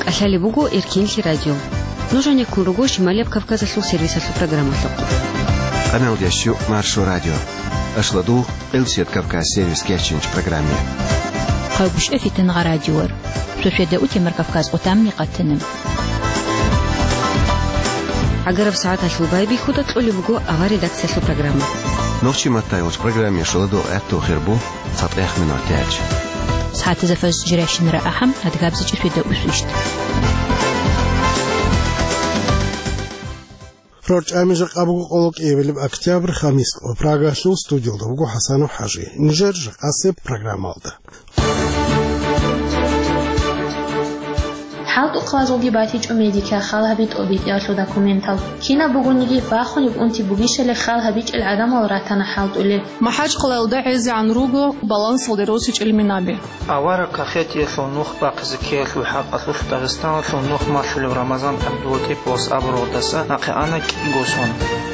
Алхали бугу Иркинли радио. Нужен куругу Шималев Кавказа слух сервиса программа. Канал Ящу Маршу радио. Ашладу Элсет Кавказ сервис кетчинч программе. Хабуш эфитен радиор. Шушеда утимер Кавказ утамни قتنم. Агаров саат ашлубай бихуда тулли бугу ава редакция слух программа. Новчи матайлш программе шладу этто хербу сатех минутяч. ساعات زفاز جراشن رأحم هتجابز جفيدة وسويشت. روج أميجق أبو قولك إيبل أكتوبر خميس وبراغا شو ستوديو دوغو حسن وحاجي نجرج قاسب برنامج حالت قازوگی باتیج امیدیکه خال هبیت اوبیت یاشو داکومنتال کینا بگونیگی باخونی بونتی بوگیشل خال هبیت العدم وراتنا حالت اولی ما حاج قلاو دعز عن روجو بالانس الدروسيج المنابي اوارا كخيتي ثنوخ باقزكي الحق اصل داغستان ثنوخ ما في رمضان تبدوتي بوس ابرو دسا نقي انا كيغوسون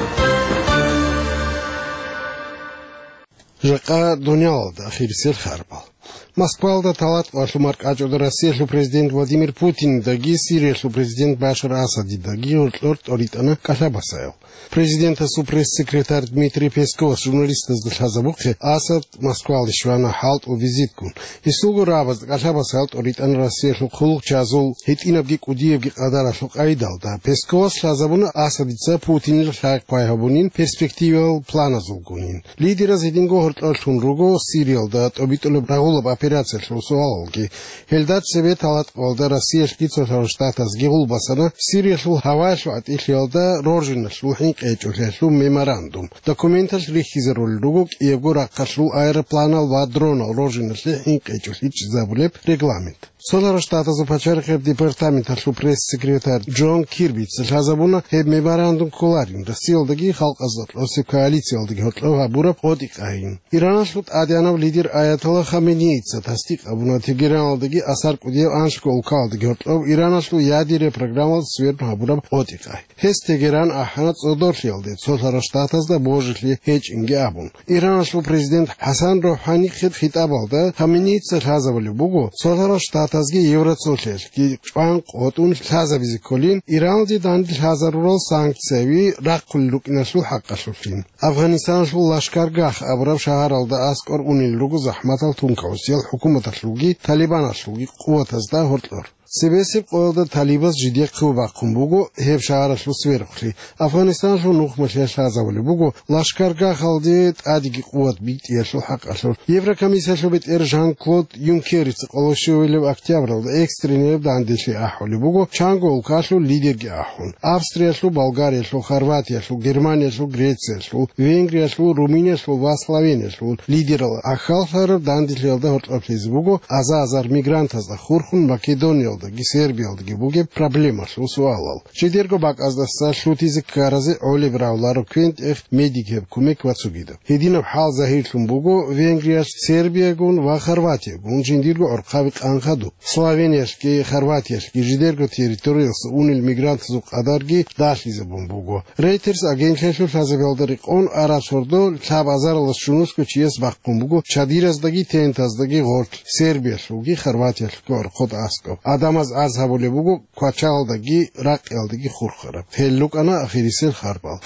جقا دنيا داخل سيل خربال Москва талат вашумарк ачода Россия президент Владимир Путин даги Сирия президент Башар Асад даги орт оритана кашабасайл. Президента пресс-секретарь Дмитрий Песков журналист из Дхазабухе Асад Москва лишвана халт у визиткун. Исугу рабаз кашабасайл оритана Россия хулук чазул хитинабги кудиевги адара шук айдал да Песков шазабуна Асадица Путин шак пайхабунин перспективал плана зулгунин. Лидера зидинго орт руго Сирия да обитоле брагулоб операция шусуалги Хелдат себе талат волда Россия шкицо штата сгигул басана Сирия шул хаваш от ихелда рожин шулхин кечу меморандум документаш рихизерул ругук евгора кашу аэропланал ва дронал рожин шулхин кечу хич забулеп регламент Солара штата запачархер департамент ашу пресс-секретарь Джон Кирби цхазабуна хеб меморандум коларин Россиялдаги халк азат осе коалициялдаги хотлова бурап одикаин Иранашут адянав лидер Аятолла Хаминеи Тастик абуна Тегераналдаги асар кудиев аншкол калдаги хотлов Иранашут ядире программал сверху бурап одикай Хес Тегеран аханат одоршилде Солара штатазда божихли хеч инге абун Иранашут президент Хасан Рухани хитабалда Хаминеи цхазабали бугу Солара штата Тазги Евроцотлер, ки чван отун хазавизи колин, Иранди дан хазарурал санкцияви раққуллук инашул хаққашулфин. Афганистан шул лашкаргах абрав шахаралда аскор унил ругу захматал тункаусиял хукуматашлуги, талибанашлуги қуатазда хортлор. Себесип қойылда талибас жидек қылбаққын бұғы хеп шағарашлу сверхли. Афганистан шул нұқмашлия шазавали бұғы лашкаргах алдет адиги қуат бит ершул хаққашул. Еврокомиссияшыл бет Жан-Клод Юнкериц қолошуелев октябралда экстренерев дандешли ахули бұғы чангол кашлу лидерги ахун. Австрияшлу, Болгарияшлу, Хорватияшлу, Германияшлу, Грецияшлу, Венгрияшлу, Румынияшлу, ва Словенияшлу лидерал ахалхаров дандешли алда хортлаплизи бұғы азар мигрантазда хурхун Македония Сербиялдаги буге проблема шусуалал. Чедерго бак аздаса шлутизи каразе оливраулару квент медикев кумек вацугида. Хединов хал захирлум буго Венгрияш Сербиягун ва Хорватиягун жиндирго орқавик анхаду. Словенияшки Хорватияшки жидерго территориялсы унил мигрант зук адарги дашлизе буго. Рейтерс агентлешу шазавелдарик он арасордо чаб азаралас шунуско чиес баққун буго чадираздаги тентаздаги горт Сербияшуги Хорватияшки орқод асков. Адамаз азҳабуле бугу квачалдаги рақелдаги хурхара. Теллук ана ахирисел харбал.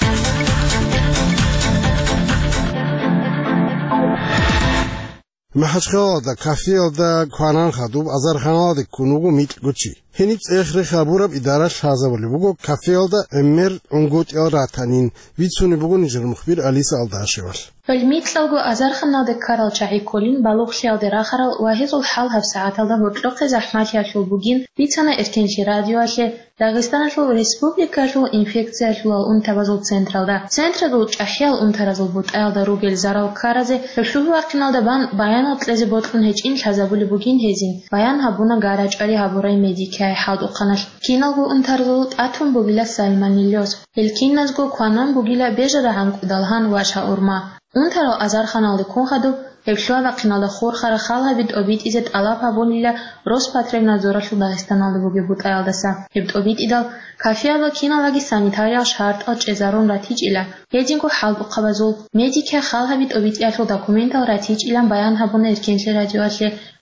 Махачхалда кафеалда кванан хадуб азарханалда кунугу митлгучи. Хениц эхре хабураб идара шазавали бугу кафеалда эммер унгут ел ратанин. Вицуни бугу нижер мухбир Алиса Алдашевал. فالميتلغو أزارخنا ده كارل شاعي كولين بالوخشيال ده راخرال واحد الحال هف ساعات ده هتلقى زحمات ياشل بوجين بيتنا إركنشي راديو أشي داغستان شو ريسبوبليكا شو إنفكسيا شو الأنتبازل سنترال ده سنترال أحيال أنترازل بوت أل ده روجل زارال كارزه فشو واقعنا ده بيانات لازم بوتكن هيج إن حزبولي بوجين هزين بيان هبونا جارج علي هبوراي ميديكاي حاد وقناش كينالغو أنترازل أتون بوجيلا سالمانيليوس الكينازغو كوانان بوجيلا بيجرا هم كدالهان واشا أورما أنترو أزارخانال كون خدو يكشوا وقنال خور خر خالها بيد أبيت إزت ألافا بوليلا روس باترينا زورشو داغستانال بوجي بوت أيالدسا بيد أبيت إدال كافيا وكينا لاجي سانيتاريا شارت أج إزارون راتيج إلا يجينكو حال بقبازول ميديكا خالها بيد أبيت إياشو داكومنتال راتيج إلا بيان هبون إركنشي راديو أشي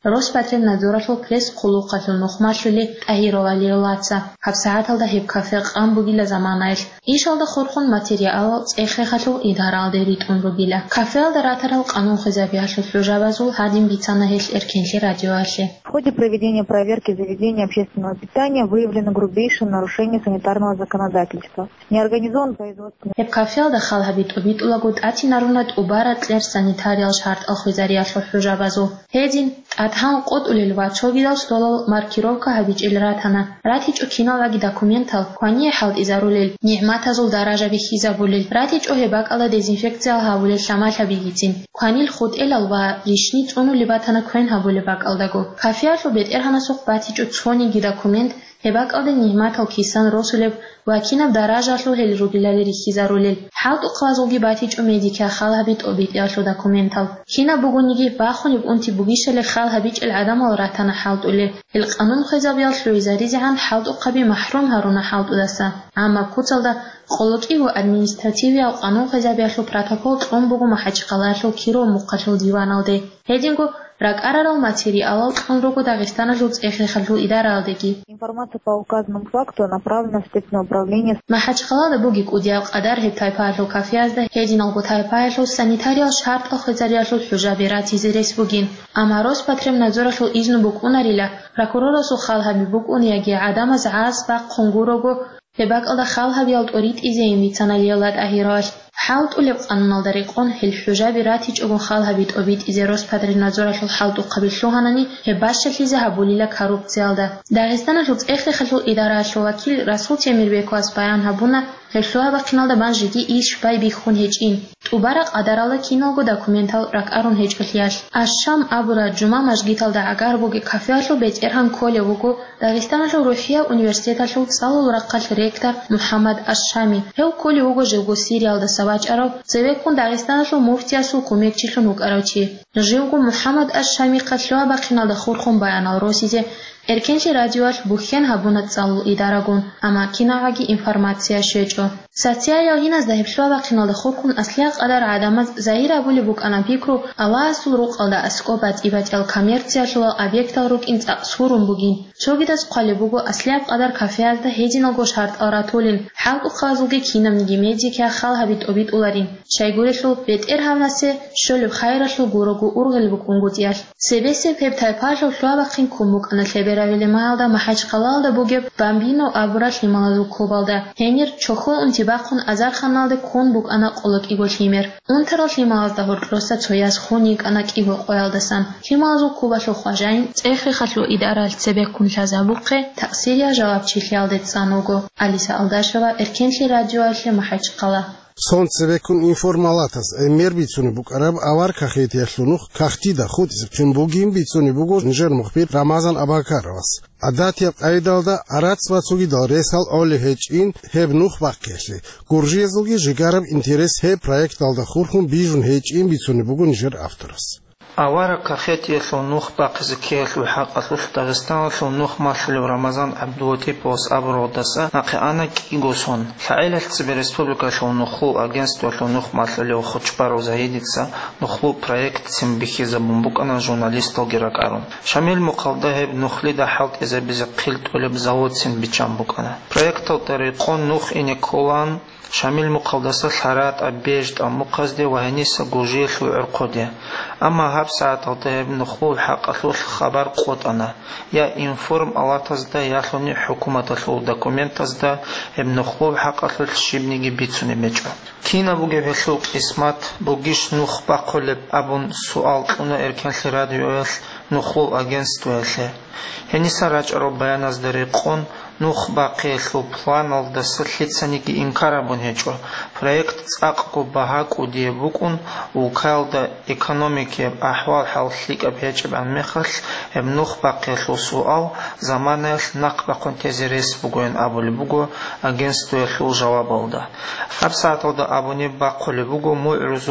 Роспотребнадзоралу пресс кулукалу нухмашлули ахировалиолаца. Хабсааталда хеп кафе амбугила заманайл. Ишалда хорхун материал цехехалу идаралдерит унрубила. Кафеалда ратарал канун хизабиашлу служабазул хадим бицана хел эркенли радиоашле. В ходе проведения проверки заведения общественного питания выявлено грубейшее нарушение санитарного законодательства. Неорганизован производственный... Хеп кафеалда халхабит обитулагут атинарунат убарат лер санитариал шарт ахвизариашлу служабазул. Хедин атхан код улилва чогидал столол маркировка хабич илратана. Ратич окиналаги документал квани халд изарулил. Ниъматазул даража бихизабулил. Ратич охебак ала дезинфекция хавулил шамал хабигитин. Кванил худ элал ва ришни цуну либатана квен хавулил бак алдаго. Кафеашлу бет эрхана сухбатич уцони ги документ هباك أود نهمات الكيسان رسول وكنا بدرجة له الرجلال رخيزارولل حاط قازوجي باتيج أميديكا خالها بيت أبيت ياشو داكومنتال هنا بقولنيجي باخون بقولنتي بقيش اللي خالها بيج العدم وراتنا حاط قلة القانون خزابيال شلويزاري عن حاط قبي محروم هرونا حاط قدسا عما كوتل دا خلقي وادمنستراتيفي أو قانون خزابيال شو بروتوكول تقوم بقو محج قلاشو كيرو مقتل ديوانال دي هيدينكو رак арарал материал онругу Дагестана жуц эхлехалу идаралдеги. Информация по указанному факту направлена в Следственное управление. Махачқалада бугик удиал қадар хептайпарлу кафиазда хединалгу тайпайлу санитариал шарт охизариалу хужабирати зерес бугин. Ама Роспотребнадзоралу изну бук унарила прокуроросу халхаби бук униаги адама заас ба қунгурогу هباك الله خالها بيالت أريد إزاين بيتانا ليالات أهيراش حاولت أولي قانون الدريقون هل حجاب راتج أبو خالها بيت أبيت إزا Роспотребнадзора شل حاولت قبل شوهاناني هباش شكل زهبولي لك هروب زيالده داغستان شلت إخلي خلو إدارة شو وكيل رسول تيمير بيكو أسبايان هبونا هلشوها بقنال دبان جدي إيش باي بيخون هجين تبارك أدارالله كينالغو داكومنتال رك أرون هج ألياش الشام أبورا جمع مجگيتال دا أغار بوغي كافياشلو بيت إرهان كولي وغو داغستان شو روحية أونيورسيتاشلو صالو رقال ريكتر محمد الشامي هو كولي وغو جوغو سيريال دا سواج أرو زيوكون داغستان شو مفتياسو كوميكچيشلو نوك أروچي جوغو محمد الشامي قتلوها بقنال دا خورخون بيانال روسيزي Эркенчи радиоаш бухен хабунат цалу идарагун, ама кинаваги информация шечо. Социал гинас да хепшва бақинал да хоркун аслиақ адар адамаз заира були бук анапикру ала асул рук алда аскобат ибат ел коммерция шула объектал рук инца сурун бугин. Чогидас қали бугу аслиақ адар кафеаз да хединал го шарт аратулин. Халку қазулги кинам ниги медика хал хабит обит уларин. Шайгурешлу бет эрхавнасе шолуб хайрашлу гурогу ургел бук унгутияш. Себесе пептайпашлу шуа бақин кумбук анатлебе Равилемалда Махачқалалда бугеб бамбино абураш лималазу кобалда хенир чохо унтибақун азар ханалда кун бук ана қолык игол химер унтарал лималазда хурроса цояз хуник анак игол қоялдасан лималазу кубашлу хважайн цехи хатлу идарал цебек кун лазабуқе тақсирия жавабчилялдет сануго Алиса Алдашева Эркенли радиоалле Махачқала Сонцевекун информалатас эмер бицуни букараб авар кахети яшлунух кахтида худис чимбугин бицуни бугу нжер мухбир Рамазан Абакаровас адатия айдалда арацва цугидал ресал оли хечин хебнух баккешли гуржезуги жигараб интерес хе проект алда хурхун бижун хечин бицуни бугу нжер авторас أوارا كخيت يثونوخ باقز كيل وحق أثوث داغستان ثونوخ مالفل رمضان عبدوتي بوس أبرو دسا نقي أنا كي غوصون فعيلة تسبي ريسبوبليكا ثونوخو أجنست وثونوخ مالفل وخوشبارو زايدتسا نخلو برايكت سمبيخي زبنبوك أنا جورناليستو جيراك أرون شامل مقالده بنخلي دا حالت إذا بزقلت ولا بزاود سنبيشامبوك أنا برايكتو طريقون نوخ إني كولان شامل مقدسة الحرات أبيجد أم مقصدي وهنيسة جوجيل وعرقودي أما هاب ساعة طيب نخول حق أثوث خبر قوت أنا يا إنفورم الله تزدا يخلني حكومة أثوث دكومنت تزدا ابن خول حق أثوث شبني بيتوني مجبا كينا بوجي بثوق إسمات بوجيش نخ بقلب أبون سؤال أنا إركان راديو نخول أجنست ويله هنيسة راجع بيان دريقون نخ باقي ثو بلان الدسلتسنيكي إنكاربون هجوا проект أقو بهاك ودي بكون وكال دا إيكونوميكي أحوال حالتليك أبيجب عن مخص ابنوخ باقي ثو سؤال زمان نق بقون تزيريس بقوين أبو لبقو أجنستو يخلو جواب دا أبساط دا أبوني باقو لبقو معرزو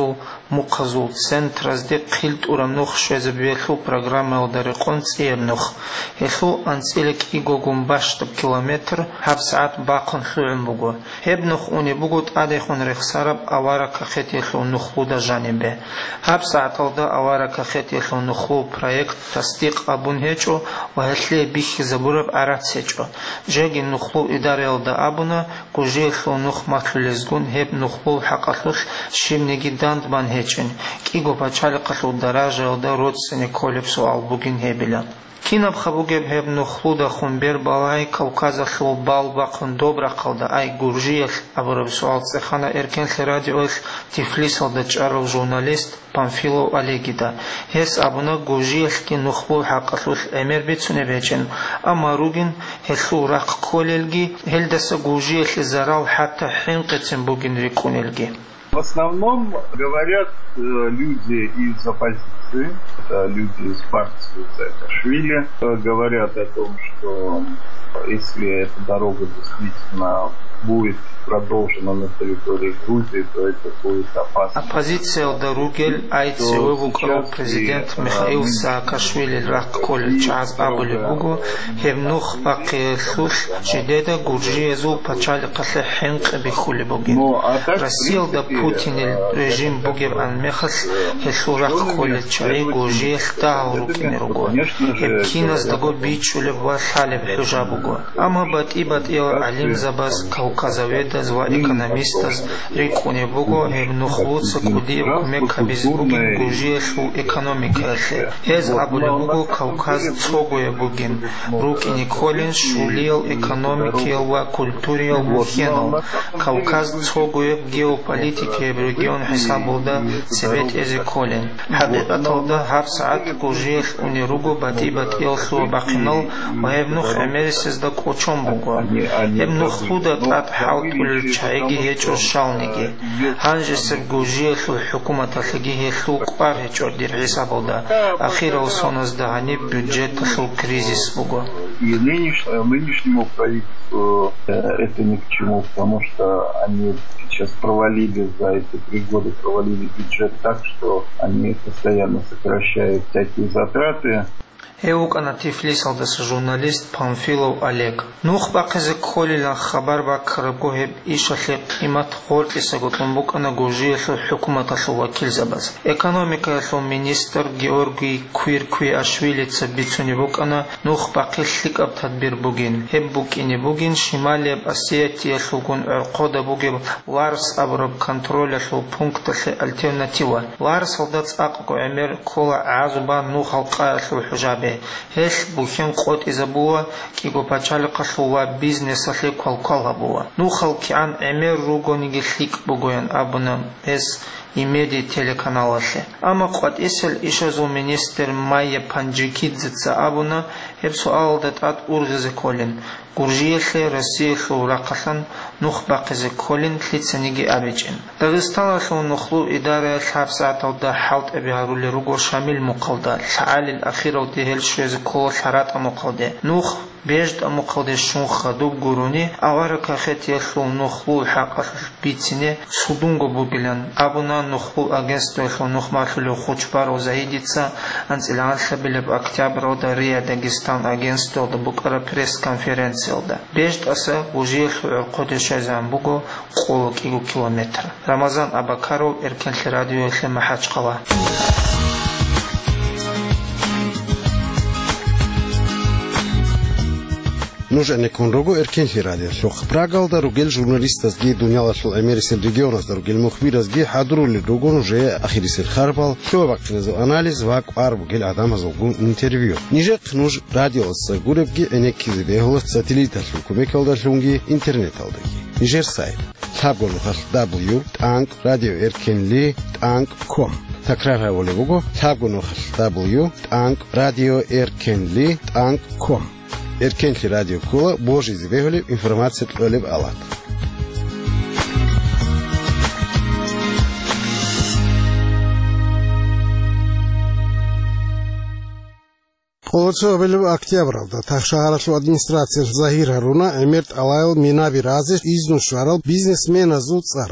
муқазул центразде қилт урамнух шезебиеху программа алдарикон цернух эху анцелек игогум баштаб километр хаб саат бақон хуим бугу хебнух уни бугут адехун рехсараб авара кахет эху нухлуда жанибе хаб саат алда авара кахет эху нухлу проект тастиқ абун хечо ва хетле бихи забураб арат сечо жеги нухлу идаре алда абуна гужи эху нух матлезгун хеб нухлу хақатлух шимнеги дандбан хечен киго пачали қатлу даража алда родсене колепсу албугин хебиля Кинаб хабугеб хеб нухлуда хумбер балай Кавказа хлубал бақын добра қалда ай гуржиях абырабсуал цехана эркенхи радиоих Тифлис алда чарл журналист Памфилов Олегида. Хес абуна гуржиях ки нухлу хақатлух эмер бицуне вечен. Ама ругин хеслу рак колелги хельдаса гуржиях зарал хатта хинкецен бугин рикунелги. В основном говорят люди из оппозиции, это люди из партии Саакашвили, говорят о том, что если эта дорога действительно будет продолжена на территории Грузии, то это будет опасно. Оппозиция Даругель Айцеву Украл президент Михаил Саакашвили Ракколь Час Абули Бугу Хемнух Бакехух Жидеда Гуржиезу Пачали Кахехенк Бихули Бугин. Россия да Путин режим Бугев Анмехас Хесу Ракколь Чаи Гуржиех Таурукин Руго. Хепкинас Даго Бичуле Васалев Хюжа Бугу. Ама Бат Ибат Ил Алим Забаз Кавказаведа зва экономистас рикуне буго хемнухлуца кудиев кумек безбугин гужиешу экономикасе. Ез абуле буго Кавказ цогуе бугин. Руки Николин шулил экономикиелва культуриел бухенол. Кавказ цогуе геополитике в регион хисабулда цвет езеколин. Хабибаталда хаб саат гужиев униругу батибат илсу бакинол ваевнух эмерисез да кочом буго. Хемнухлуда тат حاول الشعيجي هيك الشاونيجي هنجس الجوجي الحكومة تلقي هي سوق هيك دير حساب ده أخيرا وصلنا ده бюджет кризис буго. И нынешнему правительству это ни к чему, потому что они сейчас провалили за эти 3 года бюджет так, что они постоянно сокращают всякие затраты. Эукана Тифлис алдаса журналист Памфилов Олег. Нух бақизи колила хабар бақрабгоҳеб ишахи қимат хортиса гутунбукана гужиялу ҳукуматалу вакил забаз. Экономикалу министр Георгий Квирквиашвилица бицунибукана нух бақиллик аб тадбир бугин. Хеб букини бугин Шималияб Осетиялу гун урқода бугиб Ларс абраб контролялу пункталу альтернатива. Ларс алдац аққу эмер кола азуба нух алқаялу ҳужабе. Хеш бухен қот изабуа киго пачали қашлуа бизнес ахли квалкала буа. Нухал киан эмер ругониги хлик бугоян абуна эс имеди телеканалахе. Ама қот исел ишазу министр Майя Панджикидзица абуна хепсу алдат ат ургизе колин. Гуржиехе Россиехе урақасан нух бақизе колин тлицаниги абичен. Дагестанахе нухлу идаре хабсаат алда халт эбигарули руго шамил муқалда. Лаалил ахирал дихел швезе кола харат амуқалде. Нух бежд амуқалде шунха дуб гуруни авара кахет ехлу нухлу хақах битине судунго бугилян. Абуна нухлу агентство ехлу нухмахлю хучбару заидица анцилан хабилеб октябрь ода Рия Дагестан агентство ода букара пресс-конференция. Бежд аса ужиех қодиша замбуго қолу кигу километр. Рамазан Абакаров, Эркенхи радио эхе Махачқала. Нужен конруго Эркенхи радио. Шох прагалда ругел журналистас ги дунялашл Америсел регионас да ругел мухбирас ги хадрули ругон уже ахирисел харбал. Шо вакнезо анализ вак арбу гел адама зогун интервью. Нижек нуж радиос гуребги энекизи бехолас сателлиташ кумекалда шунги интернет алдаги. Нижер сайт. Табгонухал w.radioerkenli.com Такрара волевуго табгонухал w.radioerkenli.com Эркенхи радио Кула, Божий звеголи, информация тлолев алат. Полоцо велев октябрда, так шагарашлу администрация Захир Харуна, Эмерт Алайл Минави Разиш, изнушарал бизнесмена зуд царал.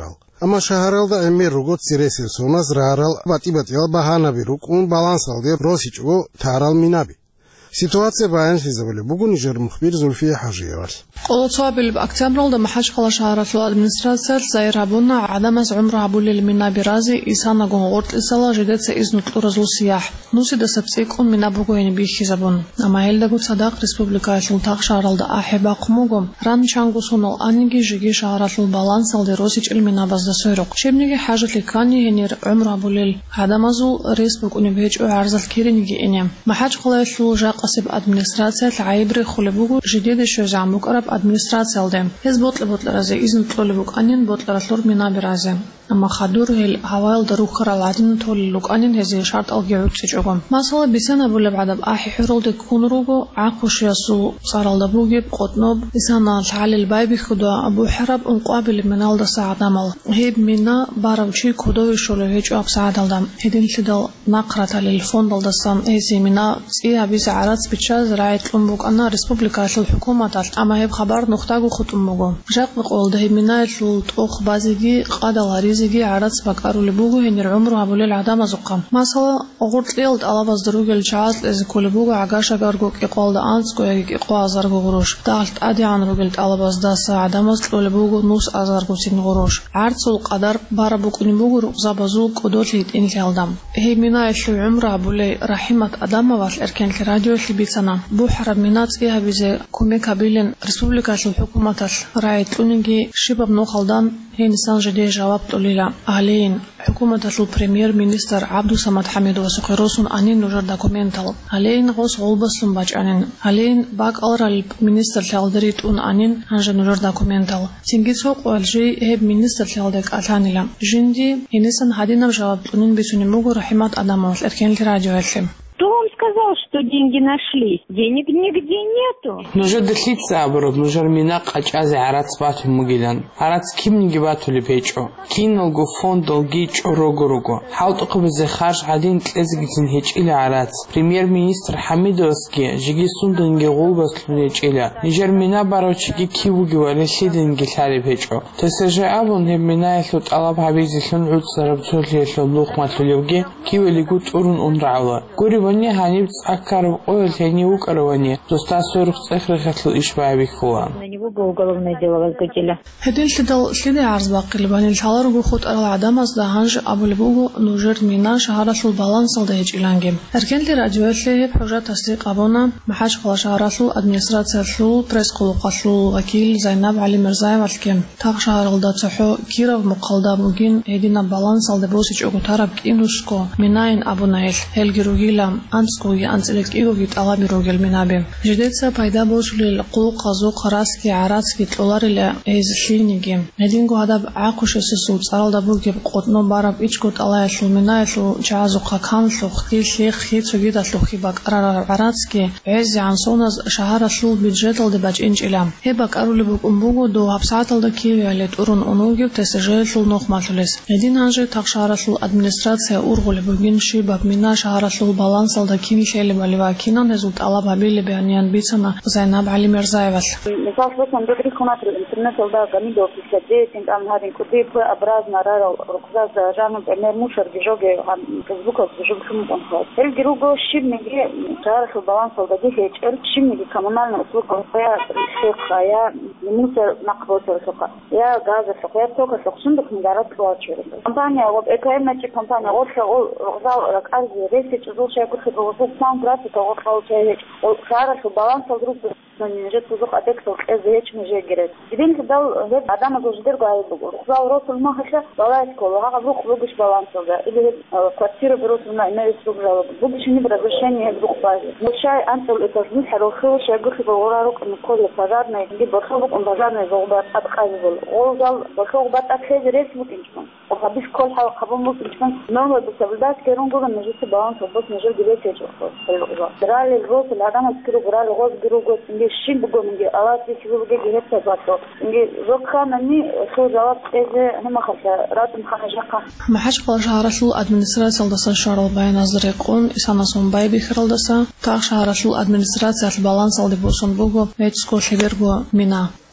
Ама шаҳаралда эмер ругот сиресил сумаз раарал батибатил баҳанаби рук ун балансалде росичуго таарал минаби. Ситуация баян физабили. Бугун жер мухбир Зульфия Хажиевал. قلصابل أكتمرل ده محج خلا شهرة الأدمنسترация زيرابونا عدم عمر عبول المنا برازي إنسان جونغورت إسلا جدت سإذن طور زول سياح نوسي ده سبسيكون منا بقوين بيخي زبون أما هيل ده قد صدق ريسبوبليكا شلتاق شهرة ده أحبا قموجم ران شانغو سونال أنيجي جيجي شهرة البالانس ده روسيج المنا بس ده سيرق شبنيجي حاجة لكاني هنير عمر عبول عدم زول ريسبوك ونبيج وعرض الكيرنيجي إنيم محج خلا شلو جا قصب أدمنسترация العيبري خلبوجو جديد شو زعموك أرب أدمنسترация لدم هز بطل رازي إذن طلبوك أنين بطل رسلور منا برازي أما خدور هل هوايل دروخ العادين طلبوك أنين هزي شرط الجعود سجوهم مثلا بسنة بولا بعد بأحي حرول دكون روجو عقوش يسو صار الدبوجي بقطنوب بسنة تعالي البايبي خدا أبو حرب مقابل منال ده ساعة دمل هيب منا باروشي كودوي شلو هيج أب ساعة دم هدين تدل نقرة للفوند دلسام إيزي منا إيه بيز عرض بتشاز رعاية الأمبوك أنا ريسبوبليكا الحكومة أما هيب خبر نختاجو ختموجو جاك بقول ده منا الطوخ بازيجي قاد الغريزيجي عرض بكارو لبوجو هن العمر عبول العدم زقام مثلا أغرت ليلد على بس دروج الجهاز إذا كل بوجو عجاشة جارجوك يقال ده أنس كويك يقوى أزرجو غروش دالت أدي عن رجلت على بس ده ساعة مصل لبوجو نص أزرجو سين غروش عرض القدر باربوك نبوجو رقصة بزوق ودوتليت إن كالدم هي منا العمر عبول رحمة أدم وال إركان الراديو اللي بيتنا بو حرب منات فيها بزي كومي كابيلن ريسبوبليكا الحكومة راعي تونجي شباب نوخلدان هي نسان جدي جواب توليلا علين حكومة البريمير مينستر عبد الصمد حميد وسقيروسون أنين نجر دوكومنتال علين غوص غلبسون باج أنين علين باك أورا المينستر تالدريت أن أنين هنج نجر دوكومنتال سينجيتسوق والجي هب مينستر تالدك أتانيلا جندي هنسان هادينا جواب تونين بيسوني موجو رحمة أدمات الأركان الراديو الحم Кто вам сказал, что деньги нашли? Денег нигде нету. Нужно дотлиться оборот, нужно мина качази арат спать мугилан. Арат ким не гибату ли печо. Кинул го фонд долги чорогорого. Хаут окобзе хаш один тлезгитин хеч или арат. Премьер-министр Хамидовский жиги сунденге голбас лунеч или. Нижер мина барочиги кивуги вали сиденге хари печо. Тесеже абон хем мина эхлут алаб хабизи хлун уд сарабцут лехлун лухмат лулевге кивели гут урун унраула. Вани ханибц аккаров ойл хени укаровани доста 40 цифры хотел ишбаби хуан. На него бы уголовное дело возбудили. هدين следы عرض باقي لبني الحالر وخوت العدم از دهانج أبو لبوغو نوجر مينا شهرة البالانس الدهج إلانجم. أركان لراديوات له بحجة تصديق أبونا محاج خلا شهرة الأدمنستراتية بريس قلقة وكيل زينب علي مرزاي والكم. تاق شهر الداتحو كيرا مقالدا بوجين هدينا بالانس الدبوسج أقطارب كينوسكو مناين أبو نايل هلجروجيلا أنسكوي أنسلك إيجوجيت أغابي روجل منابم. جديدة بايدا بوش للقوق قزوق راسكي عراسكي تلولار إلى إزشينيجي. هدينكو هذا عاقوش السود صار دبوجي بقطنو بارب إيجوت الله يسلو منايسلو جازوقا كانسلو خيل شيخ خيل سجيدة لوخي بق عراسكي عز عن صونز شهر سلو بيجتل دبج إنج إلام. هبك أرول بق أمبوجو دو هبساتل دكيو على تورن أنوجي بتسجل سلو نوخ ماتلس. هدين هنجي تقشار سلو أدمنستراتية أورغول بقين شي بق منا شهر سلو بالانس الدا كيمي شيء اللي بالواكينا نزود على بابيل بيانيان بيتنا زينب علي مرزاي بس. مثال مثلا بدري خنات الإنترنت الدا قميدو في سجيت إنت أم هذين كتيب أبراز نرى ركزاز جانب أمير مشر بجوجي عن فيسبوك بجوج خم أنخاص. الجروجو شيء نجي تعرف البالانس الدا دي هيك شيء نجي كمان نسوق قيا سوق قيا نمسر نقبل سوق يا غاز سوق يا سوق سوق صندوق مدارات كواتشر. كمبانيا وبإكرام تجي كمبانيا أوفر ركزاز ركاز ريسيت زوج شيء كل وصول سام جرافيك أو خال شيء وشعر في بالانس الجروب من جد وزق أتكسر إذا هيك مجرد جدين كدال هيك عدم الجدير قاعد بقول خال روس المهشة ولا يسكول وها بروح بقش بالانس ده إذا كثير بروس ما يسوق جواب بقش نبرة بشين يبقى باجي مش شيء أنت التصميم حلو خير شيء قلت بقول روك إن كل فجارنا يجيب بخوف إن فجارنا يزوجات أتخاذل وزال بخوف بات أتخاذ ريس ممكن يكون وخبيش كل حاجة خبر ممكن يكون نوع بسبب كيرون جوه نجيب بالانس بس نجيب جليت يجوا درال الروس العدم تكرر درال الغاز جروجو إنجي شين بقول إنجي أوقات يشوفوا جي جهات سباتو إنجي زوجها مني خو جواب إذا هم خشة راتم خشجقة محش قال شهر سلو أدمنستراتية دسا شارل بين أزرقون إسانا سون باي بخير دسا تاق شهر سلو أدمنستراتية البالانس اللي بوسون بوجو بيتسكو شبيرجو منا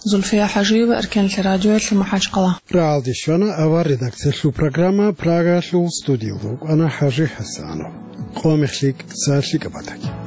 زلفية حجيبة أركان الراديو المحاج قلا رعال ديشوانا أوار редакция شو программа Прага شو студиو. أنا حاجي حسانو. قومي خليك ساشي كباتك.